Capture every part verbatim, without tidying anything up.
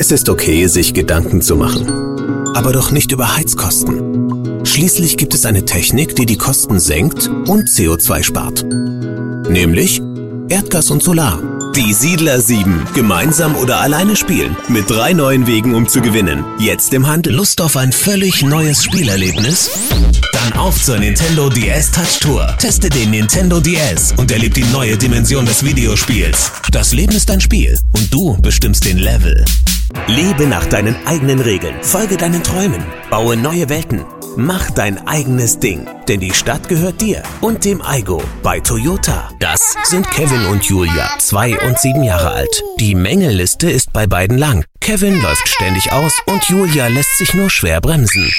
Es ist okay, sich Gedanken zu machen. Aber doch nicht über Heizkosten. Schließlich gibt es eine Technik, die die Kosten senkt und C O zwei spart. Nämlich Erdgas und Solar. Die Siedler sieben. Gemeinsam oder alleine spielen. Mit drei neuen Wegen, um zu gewinnen. Jetzt im Handel. Lust auf ein völlig neues Spielerlebnis? Dann auf zur Nintendo D S Touch Tour. Teste den Nintendo D S und erlebe die neue Dimension des Videospiels. Das Leben ist ein Spiel und du bestimmst den Level. Lebe nach deinen eigenen Regeln. Folge deinen Träumen. Baue neue Welten. Mach dein eigenes Ding, denn die Stadt gehört dir und dem Aigo bei Toyota. Das sind Kevin und Julia, zwei und sieben Jahre alt. Die Mängelliste ist bei beiden lang. Kevin läuft ständig aus und Julia lässt sich nur schwer bremsen.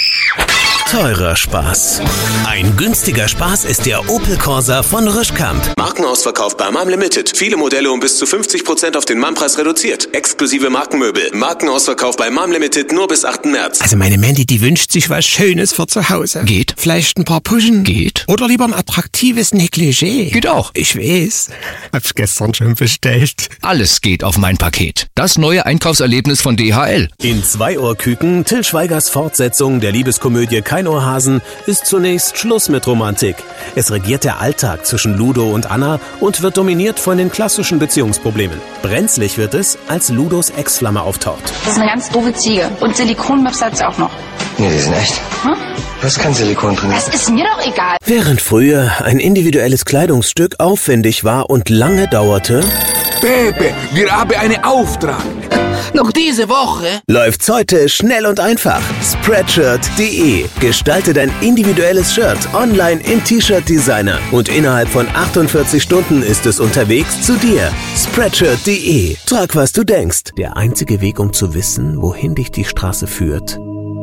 Teurer Spaß. Ein günstiger Spaß ist der Opel Corsa von Rischkamp. Markenausverkauf bei Mam Limited. Viele Modelle um bis zu fünfzig Prozent auf den Mam-Preis reduziert. Exklusive Markenmöbel. Markenausverkauf bei Mam Limited nur bis achten März. Also meine Mandy, die wünscht sich was Schönes für zu Hause. Geht. Vielleicht ein paar Puschen. Geht. Oder lieber ein attraktives Negligé. Geht auch. Ich weiß. Hab's gestern schon bestellt. Alles geht auf mein Paket. Das neue Einkaufserlebnis von D H L. In Zweiohrküken, Till Schweigers Fortsetzung der Liebeskomödie Kein Ohrhasen, ist zunächst Schluss mit Romantik. Es regiert der Alltag zwischen Ludo und Anna und wird dominiert von den klassischen Beziehungsproblemen. Brenzlig wird es, als Ludos Ex-Flamme auftaucht. Das ist eine ganz doofe Ziege. Und Silikonmöps hat's auch noch. Nee, die sind echt. Hm? Du hast kein Silikon drin. Das ist mir doch egal. Während früher ein individuelles Kleidungsstück aufwendig war und lange dauerte, Pepe, wir haben einen Auftrag. Noch diese Woche? läuft's heute schnell und einfach. Spreadshirt punkt de. Gestalte dein individuelles Shirt online im T-Shirt-Designer und innerhalb von achtundvierzig Stunden ist es unterwegs zu dir. Spreadshirt punkt de. Trag, was du denkst. Der einzige Weg, um zu wissen, wohin dich die Straße führt,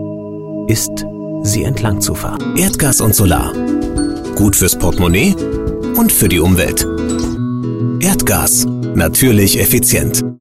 ist, sie entlang zu fahren. Erdgas und Solar. Gut fürs Portemonnaie und für die Umwelt. Erdgas. Natürlich effizient.